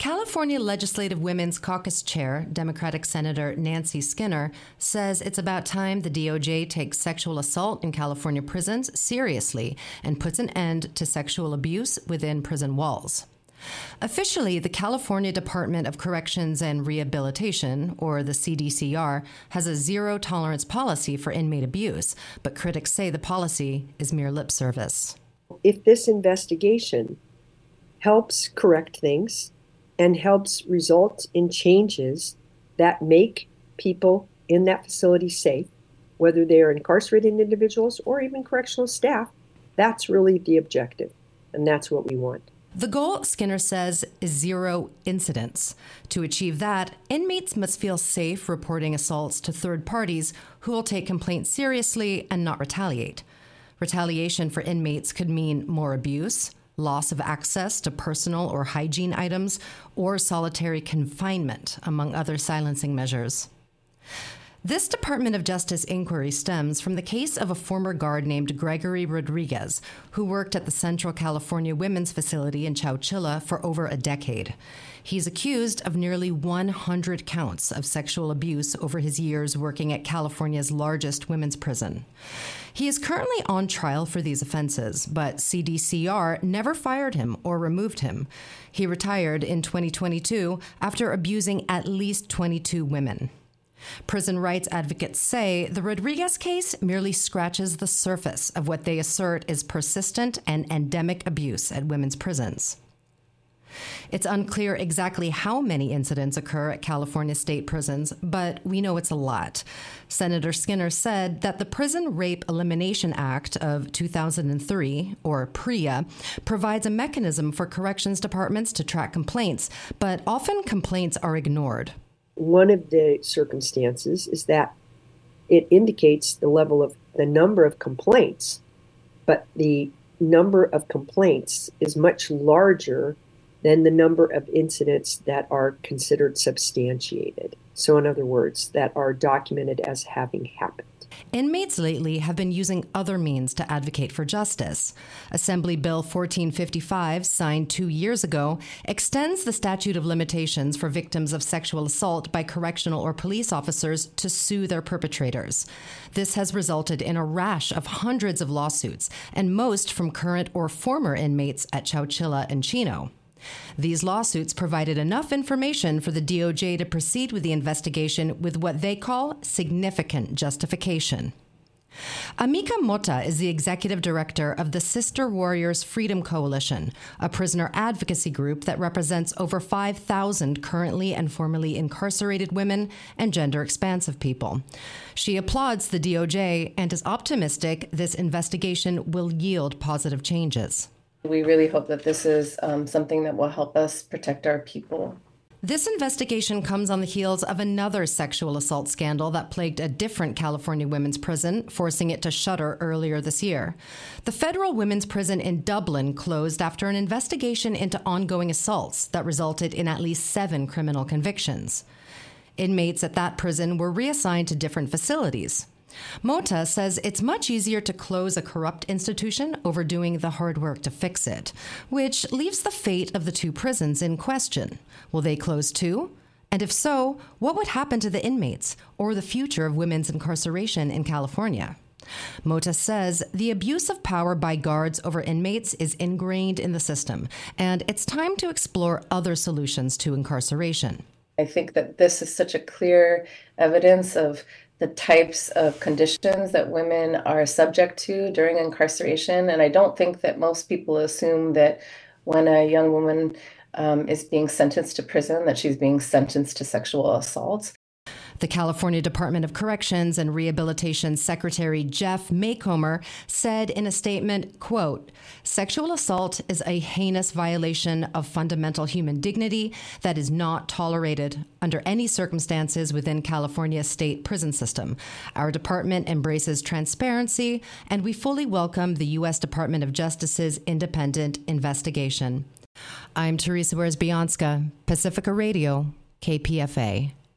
California Legislative Women's Caucus Chair, Democratic Senator Nancy Skinner, says it's about time the DOJ takes sexual assault in California prisons seriously and puts an end to sexual abuse within prison walls. Officially, the California Department of Corrections and Rehabilitation, or the CDCR, has a zero-tolerance policy for inmate abuse, but critics say the policy is mere lip service. If this investigation helps correct things and helps result in changes that make people in that facility safe, whether they are incarcerated individuals or even correctional staff, that's really the objective, and that's what we want. The goal, Skinner says, is zero incidents. To achieve that, inmates must feel safe reporting assaults to third parties who will take complaints seriously and not retaliate. Retaliation for inmates could mean more abuse, loss of access to personal or hygiene items, or solitary confinement, among other silencing measures. This Department of Justice inquiry stems from the case of a former guard named Gregory Rodriguez, who worked at the Central California Women's Facility in Chowchilla for over a decade. He's accused of nearly 100 counts of sexual abuse over his years working at California's largest women's prison. He is currently on trial for these offenses, but CDCR never fired him or removed him. He retired in 2022 after abusing at least 22 women. Prison rights advocates say the Rodriguez case merely scratches the surface of what they assert is persistent and endemic abuse at women's prisons. It's unclear exactly how many incidents occur at California state prisons, but we know it's a lot. Senator Skinner said that the Prison Rape Elimination Act of 2003, or PREA, provides a mechanism for corrections departments to track complaints, but often complaints are ignored. One of the circumstances is that it indicates the number of complaints, but the number of complaints is much larger than the number of incidents that are considered substantiated. So in other words, that are documented as having happened. Inmates lately have been using other means to advocate for justice. Assembly Bill 1455, signed 2 years ago, extends the statute of limitations for victims of sexual assault by correctional or police officers to sue their perpetrators. This has resulted in a rash of hundreds of lawsuits, and most from current or former inmates at Chowchilla and Chino. These lawsuits provided enough information for the DOJ to proceed with the investigation with what they call significant justification. Amika Mota is the executive director of the Sister Warriors Freedom Coalition, a prisoner advocacy group that represents over 5,000 currently and formerly incarcerated women and gender-expansive people. She applauds the DOJ and is optimistic this investigation will yield positive changes. We really hope that this is something that will help us protect our people. This investigation comes on the heels of another sexual assault scandal that plagued a different California women's prison, forcing it to shutter earlier this year. The federal women's prison in Dublin closed after an investigation into ongoing assaults that resulted in at least 7 criminal convictions. Inmates at that prison were reassigned to different facilities. Mota says it's much easier to close a corrupt institution over doing the hard work to fix it, which leaves the fate of the 2 prisons in question. Will they close too? And if so, what would happen to the inmates or the future of women's incarceration in California? Mota says the abuse of power by guards over inmates is ingrained in the system, and it's time to explore other solutions to incarceration. I think that this is such a clear evidence of the types of conditions that women are subject to during incarceration. And I don't think that most people assume that when a young woman is being sentenced to prison, that she's being sentenced to sexual assault. The California Department of Corrections and Rehabilitation Secretary Jeff Maycomer said in a statement, quote, "Sexual assault is a heinous violation of fundamental human dignity that is not tolerated under any circumstances within California's state prison system. Our department embraces transparency, and we fully welcome the U.S. Department of Justice's independent investigation." I'm Teresa Wiersbianska, Pacifica Radio, KPFA.